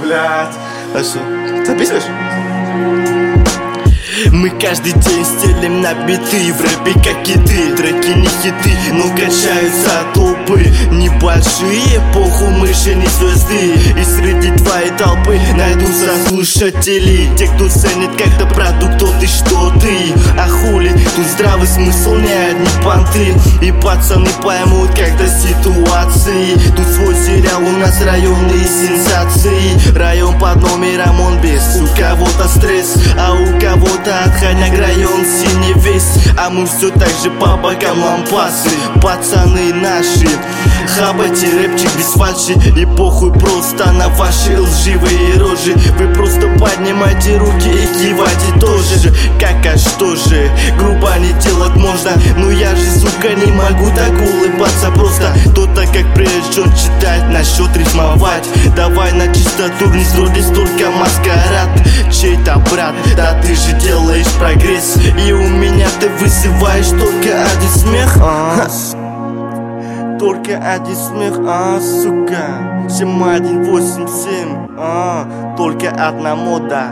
Блядь. А что, записываешь? Мы каждый день стелим на биты, в рэпе как и ты. Треки не хиты, но качаются толпы. Небольшие, похуй, мы же не звезды. И среди твоей толпы найдутся слушатели. Те, кто ценит как-то продукт, то ты что ты. А хули, тут здравый смысл, не одни понты. И пацаны поймут, когда ситуации. Тут свой сериал, у нас районные сенсации. Район под номером, он без. У кого-то стресс, а у кого-то отходняк, район синий весь. А мы все так же по бокам лампасы. Пацаны наши, хабайте рэпчик без фальши. И похуй просто на ваши лживые рожи. Вы просто поднимайте руки и кивайте тоже же. Как, а что же, грубо не делать можно. Но я же, сука, не могу так улыбаться просто. Кто-то как прежде читать, насчет рифмовать. Давай на чистоту, не здесь только маскарад. Чей-то брат, да ты же делаешь прогресс. И у меня ты вызываешь только один смех. Только один смех, сука. 7187, только одна мода.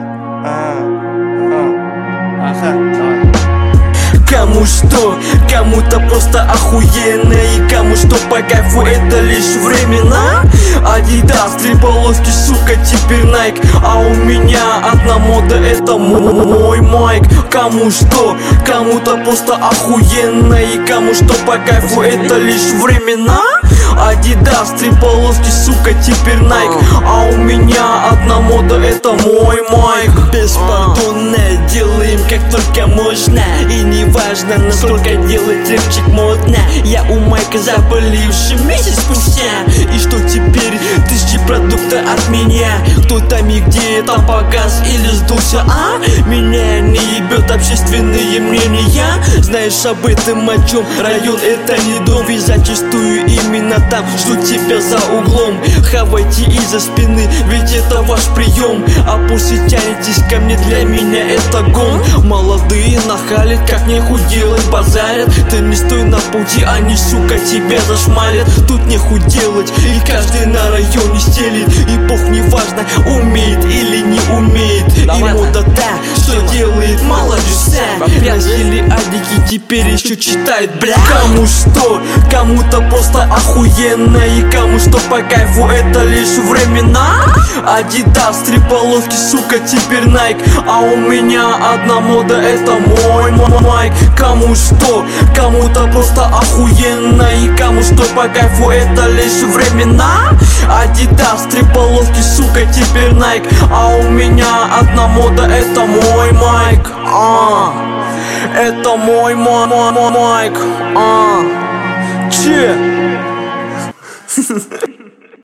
Ага, давай. Кому что, кому-то просто охуенно. И кому что по кайфу, это лишь времена. Адидас, три полоски, сука, теперь Nike. А у меня одна мода, это мой майк. Кому что, кому-то просто охуенно. И кому что по кайфу, это лишь времена. Адидас, три полоски, сука, теперь Nike. А у меня одна мода, это мой майк. Беспардонно делаем как только можно. И не важно, насколько делать рэпчик модно. Я у майка заболевший месяц спустя. И что теперь? Тысячи продукта от меня. Кто там и где, там показ или сдулся, Меня не ебет общественные мнения. Знаешь об этом, о чем? Район это не дом. Ведь зачастую именно там ждут тебя за углом. Хавайте из-за спины, ведь это ваш прием. А после тянетесь ко мне, для меня это гон. Молодые нахалят, как нехуй делать, базарят. Ты не стой на пути, они, сука, тебя зашмалят. Тут нехуй делать, и каждый на районе стелит. И бог не важно, умеет или не умеет. И мода та, что делает молодежь. Носили адики, теперь еще читают, бля. Кому что, кому-то просто охуенно. И кому что по кайфу, это лишь времена. Адидас, три полоски, сука, теперь Nike. А у меня одна мода, это мой майк. Кому что, кому-то просто охуенно. И кому что по кайфу, это лишь времена. Адидас, три полоски, сука, теперь Nike. А у меня одна мода, это мой майк. Это мой майк. Че?